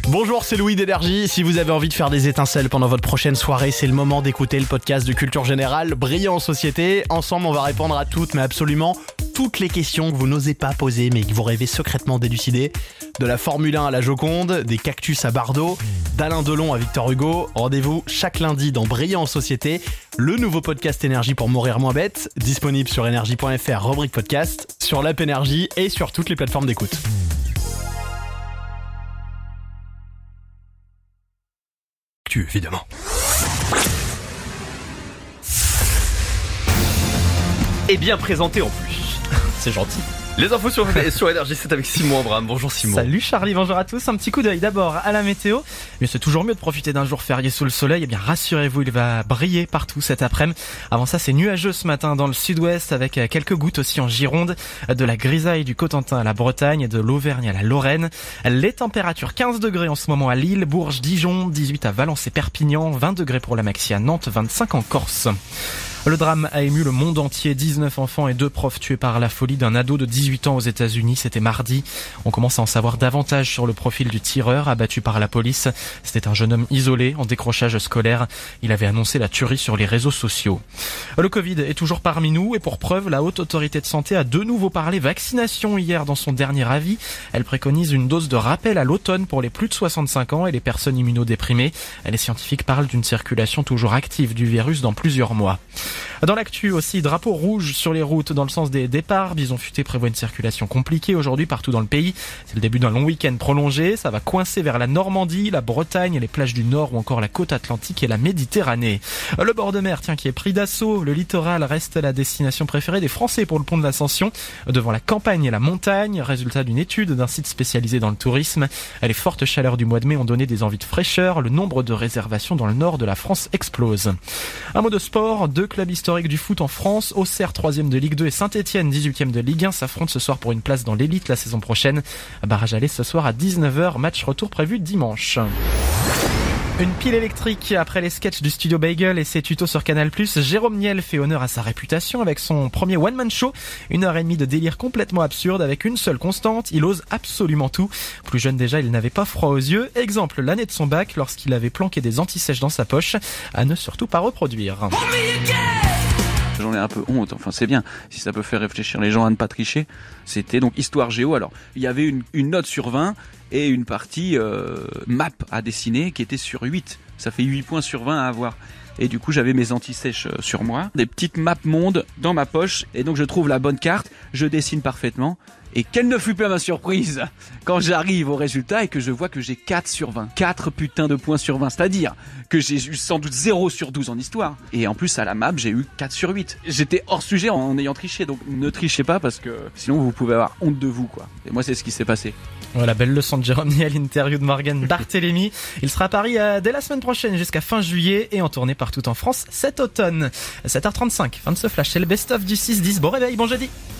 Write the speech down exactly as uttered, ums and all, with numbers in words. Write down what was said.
Bonjour, c'est Louis d'Énergie. Si vous avez envie de faire des étincelles pendant votre prochaine soirée, c'est le moment d'écouter le podcast de Culture Générale, Brillant en Société. Ensemble, on va répondre à toutes, mais absolument toutes les questions que vous n'osez pas poser, mais que vous rêvez secrètement d'élucider. De la Formule un à la Joconde, des cactus à Bardot, d'Alain Delon à Victor Hugo. Rendez-vous chaque lundi dans Brillant en Société, le nouveau podcast Énergie pour mourir moins bête, disponible sur énergie point f r, rubrique podcast, sur l'app Énergie et sur toutes les plateformes d'écoute. Tu, évidemment. Et bien présenté en plus. C'est gentil. Les infos sur, sur Énergie, c'est avec Simon Abraham. Bonjour Simon. Salut Charlie, bonjour à tous. Un petit coup d'œil d'abord à la météo. Mais c'est toujours mieux de profiter d'un jour férié sous le soleil. Eh bien rassurez-vous, il va briller partout cet après-midi. Avant ça, c'est nuageux ce matin dans le sud-ouest avec quelques gouttes aussi en Gironde. De la grisaille du Cotentin à la Bretagne et de l'Auvergne à la Lorraine. Les températures quinze degrés en ce moment à Lille, Bourges, Dijon, dix-huit à Valence et Perpignan, vingt degrés pour la maxi à Nantes, vingt-cinq en Corse. Le drame a ému le monde entier. dix-neuf enfants et deux profs tués par la folie d'un ado de dix-huit ans aux États-Unis. C'était mardi. On commence à en savoir davantage sur le profil du tireur abattu par la police. C'était un jeune homme isolé en décrochage scolaire. Il avait annoncé la tuerie sur les réseaux sociaux. Le Covid est toujours parmi nous et pour preuve, la Haute Autorité de Santé a de nouveau parlé vaccination hier dans son dernier avis. Elle préconise une dose de rappel à l'automne pour les plus de soixante-cinq ans et les personnes immunodéprimées. Les scientifiques parlent d'une circulation toujours active du virus dans plusieurs mois. Dans l'actu aussi, drapeau rouge sur les routes dans le sens des départs. Bison Futé prévoit une circulation compliquée aujourd'hui partout dans le pays. C'est le début d'un long week-end prolongé. Ça va coincer vers la Normandie, la Bretagne, les plages du Nord ou encore la côte atlantique et la Méditerranée. Le bord de mer, tiens, qui est pris d'assaut. Le littoral reste la destination préférée des Français pour le pont de l'Ascension. Devant la campagne et la montagne, résultat d'une étude d'un site spécialisé dans le tourisme. Les fortes chaleurs du mois de mai ont donné des envies de fraîcheur. Le nombre de réservations dans le nord de la France explose. Un mot de sport, deux clubs historiques du foot en France, Auxerre troisième de Ligue deux et Saint-Etienne dix-huitième de Ligue un s'affrontent ce soir pour une place dans l'élite la saison prochaine. Barrage aller ce soir à dix-neuf heures, match retour prévu dimanche. Une pile électrique après les sketchs du Studio Bagel et ses tutos sur Canal plus, Jérôme Niel fait honneur à sa réputation avec son premier one-man show. Une heure et demie de délire complètement absurde avec une seule constante, il ose absolument tout. Plus jeune déjà, il n'avait pas froid aux yeux. Exemple, l'année de son bac lorsqu'il avait planqué des antisèches dans sa poche. À ne surtout pas reproduire. J'en ai un peu honte, enfin c'est bien, si ça peut faire réfléchir les gens à ne pas tricher. C'était donc Histoire Géo, alors il y avait une, une note sur vingt et une partie euh, map à dessiner qui était sur huit. Ça fait huit points sur vingt à avoir. Et du coup j'avais mes antisèches sur moi, des petites maps monde dans ma poche, et donc je trouve la bonne carte, je dessine parfaitement. Et quelle ne fut pas ma surprise quand j'arrive au résultat et que je vois que j'ai quatre sur vingt. quatre putains de points sur vingt, c'est-à-dire que j'ai eu sans doute zéro sur douze en histoire. Et en plus à la map j'ai eu quatre sur huit. J'étais hors sujet en ayant triché, donc ne trichez pas parce que sinon vous pouvez avoir honte de vous quoi. Et moi c'est ce qui s'est passé. Voilà, belle leçon de Jérôme Niel, interview de Morgane Barthélémy. Il sera à Paris euh, dès la semaine prochaine jusqu'à fin juillet et en tournée partout en France cet automne. sept heures trente-cinq, fin de ce flash, c'est le best-of du six dix. Bon réveil, bon jeudi.